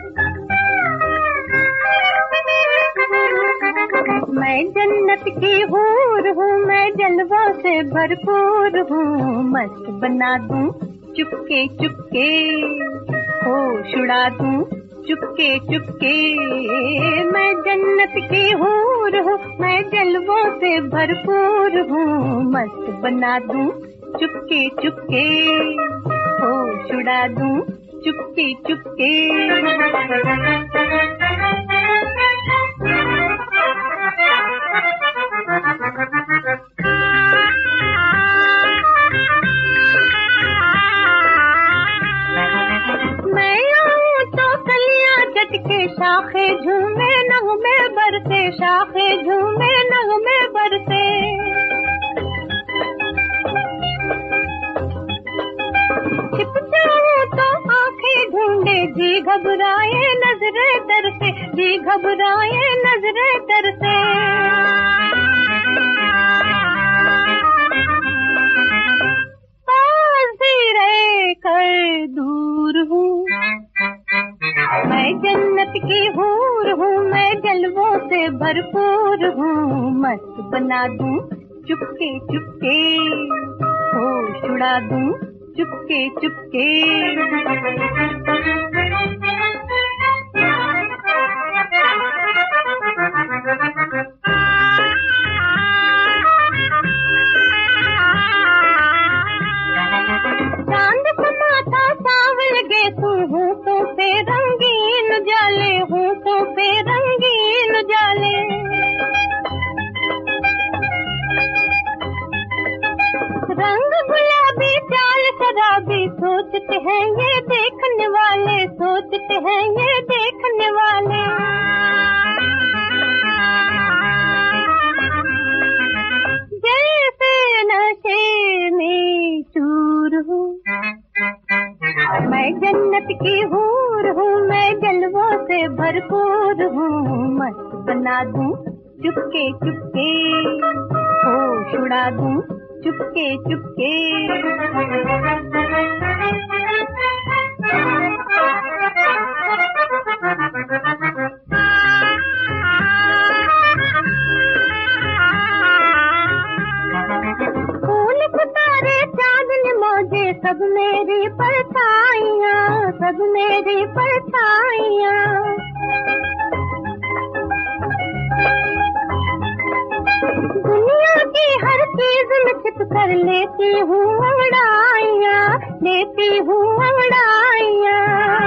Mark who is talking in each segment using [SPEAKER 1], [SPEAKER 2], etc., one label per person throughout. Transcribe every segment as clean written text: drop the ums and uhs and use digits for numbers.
[SPEAKER 1] मैं जन्नत की हूर हूँ, मैं जलवों से भरपूर हूँ। मस्त बना दूं चुपके चुपके, होश उड़ा दूं चुपके चुपके। मैं जन्नत की हूर हूँ, मैं जलवों से भरपूर हूँ। मस्त बना दूं चुपके चुपके, होश उड़ा दूं चुपके चुपके। शाखे झूमे नगमे बरसे, शाखे झूमे नगमे बरसे। छिप जाऊं तो आंखें ढूंढे, जी घबराए नजरें तरसे, जी घबराए नजरें तरसे। पास भी रह कर दूर हूँ, मैं जन्नत की हूर हूँ, मैं जलवों से भरपूर हूँ। मस्त बना दूं चुपके चुपके, होश उड़ा दूं चुपके चुपके। चांद को माथा सावल गे तू हूँ तो पे रंगीन जाले, हूँ तो पे रंगीन जाले। रंग गुलाबी चाल शराबी, सोचते हैं ये देखने वाले, सोचते हैं ये देखने वाले। जैसे नशे में चूर हूँ, मैं जन्नत की हूर हूँ, मैं जलवों से भरपूर हूँ। मस्त बना दूं चुपके चुपके, होश उड़ा दूं चुपके चुपके। फूल सितारे चांदनी मौजे, सब मेरी परछाइयाँ, सब मेरी परछाइयाँ। दुनिया की हर चीज में छिप कर लेती हूँ अंगड़ाइयाँ, लेती हूँ अंगड़ाइयाँ।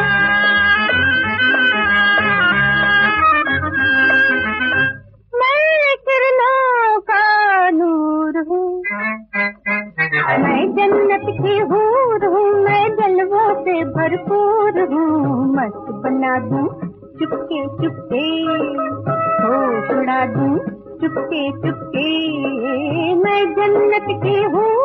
[SPEAKER 1] मैं किरणों का नूर हूँ, मैं जन्नत की हूर हूँ, मैं जलवों से भरपूर हूँ। मस्त बना दूं चुपके चुपके, होश उड़ा दूं चुपके चुपके। मैं जन्नत की हूँ,